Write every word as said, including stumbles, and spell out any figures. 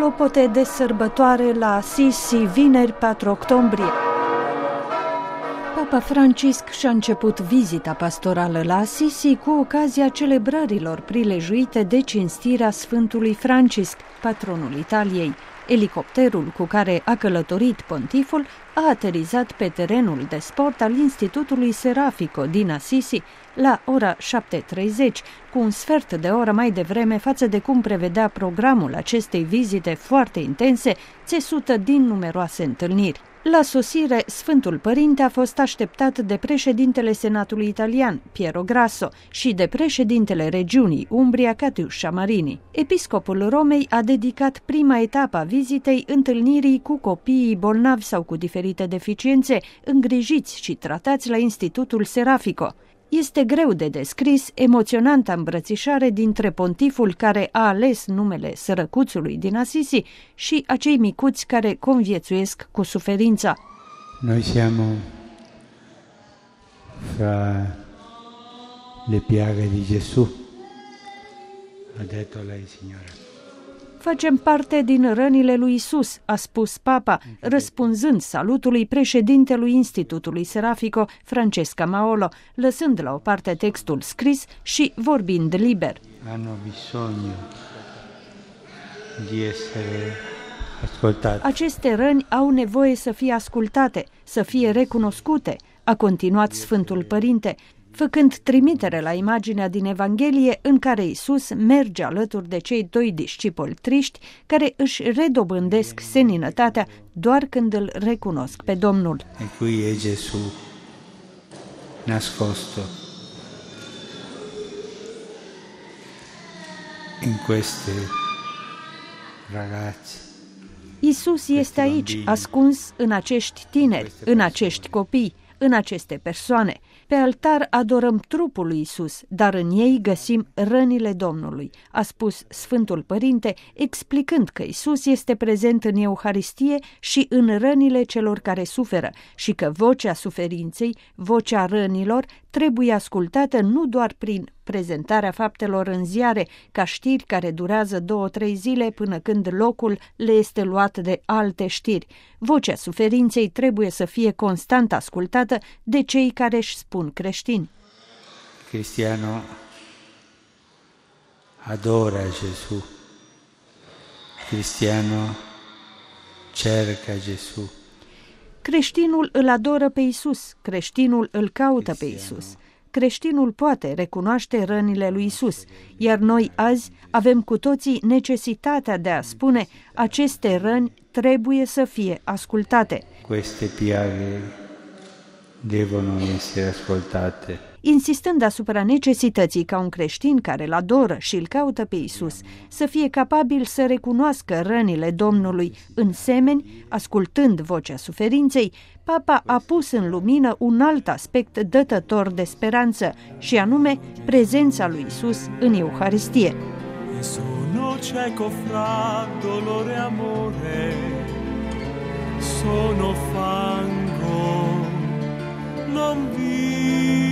Clopote de sărbătoare la Assisi, vineri patru octombrie. Papa Francisc și-a început vizita pastorală la Assisi cu ocazia celebrărilor prilejuite de cinstirea Sfântului Francisc, patronul Italiei. Elicopterul cu care a călătorit pontiful a aterizat pe terenul de sport al Institutului Serafico din Assisi la ora șapte treizeci, cu un sfert de oră mai devreme față de cum prevedea programul acestei vizite foarte intense, țesută din numeroase întâlniri. La sosire, Sfântul Părinte a fost așteptat de președintele Senatului Italian, Piero Grasso, și de președintele regiunii Umbria, Catiuscia Marini. Episcopul Romei a dedicat prima etapă a vizitei întâlnirii cu copiii bolnavi sau cu diferite deficiențe, îngrijiți și tratați la Institutul Serafico. Este greu de descris emoționanta îmbrățișare dintre pontiful care a ales numele sărăcuțului din Assisi și acei micuți care conviețuiesc cu suferința. Noi siamo fra le piaghe di Gesù, ha detto lei, signora. Facem parte din rănile lui Isus, a spus Papa, răspunzând salutului președintelui Institutului Serafico, Francesca Maolo, lăsând la o parte textul scris și vorbind liber. Hanno bisogno di essere ascoltate. Aceste răni au nevoie să fie ascultate, să fie recunoscute, a continuat Sfântul Părinte, făcând trimitere la imaginea din Evanghelie în care Iisus merge alături de cei doi discipoli triști care își redobândesc seninătatea doar când îl recunosc pe Domnul. E qui è Gesù nascosto in queste ragazzi. Iisus este aici, ascuns în acești tineri, în acești copii, în aceste persoane. Pe altar adorăm trupul lui Iisus, dar în ei găsim rănile Domnului, a spus Sfântul Părinte, explicând că Iisus este prezent în Euharistie și în rănile celor care suferă și că vocea suferinței, vocea rănilor, trebuie ascultată nu doar prin prezentarea faptelor în ziare, ca știri care durează două-trei zile până când locul le este luat de alte știri. Vocea suferinței trebuie să fie constant ascultată de cei care își spun creștini. Cristiano adora Gesù. Cristiano cerca Gesù. Creștinul îl adoră pe Iisus, creștinul îl caută pe Iisus. Creștinul poate recunoaște rănile lui Iisus, iar noi azi avem cu toții necesitatea de a spune aceste răni trebuie să fie ascultate. Queste piaghe devono essere ascoltate. Insistând asupra necesității ca un creștin care îl adoră și îl caută pe Iisus să fie capabil să recunoască rănile Domnului în semeni, ascultând vocea suferinței, Papa a pus în lumină un alt aspect dătător de speranță, și anume prezența lui Iisus în Euharistie. Sono cieco fra dolore e amore, sono fango, non vivo.